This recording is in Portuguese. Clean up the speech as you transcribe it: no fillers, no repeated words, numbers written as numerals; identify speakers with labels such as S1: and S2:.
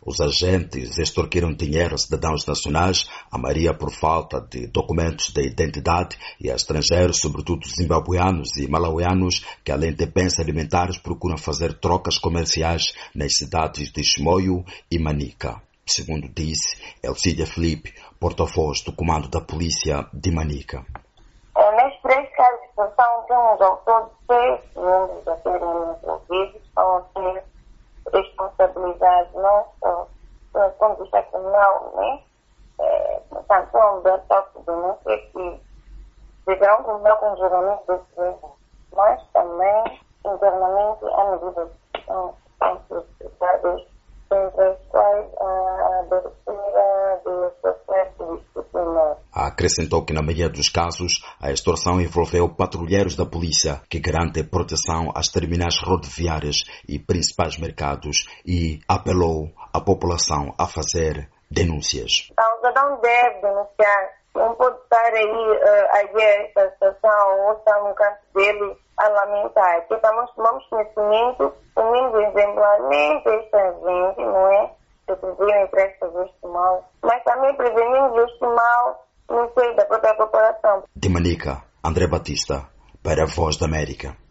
S1: Os agentes extorquiram dinheiro a cidadãos nacionais, a maioria por falta de documentos de identidade, e a estrangeiros, sobretudo zimbabueanos e malauianos, que além de bens alimentares procuram fazer trocas comerciais nas cidades de Chimoio e Manica. Segundo disse Elcídia Felipe, porta-voz do comando da polícia de Manica.
S2: Nestes 3 casos de extorsão, temos ao todo 6 membros a serem envolvidos, estão a ser responsabilizados não só do ponto de vista criminal, né? Portanto, são da toque de denúncia que deverão cumprir com o julgamento desse mesmo, mas também internamente há medidas que são solicitadas, entre as quais a abertura do processo disciplinar.
S1: Acrescentou que, na maioria dos casos, a extorsão envolveu patrulheiros da polícia que garantem proteção às terminais rodoviárias e principais mercados e apelou à população a fazer denúncias.
S2: O cidadão deve denunciar, não pode estar aí a ver esta situação ou estar no canto dele a lamentar, porque nós tomamos conhecimento, comigo exemplarmente esta gente, não é? Que previram para esta este mal, mas também prevenimos este mal no seio da própria população.
S1: De Manica, André Batista, para a Voz da América.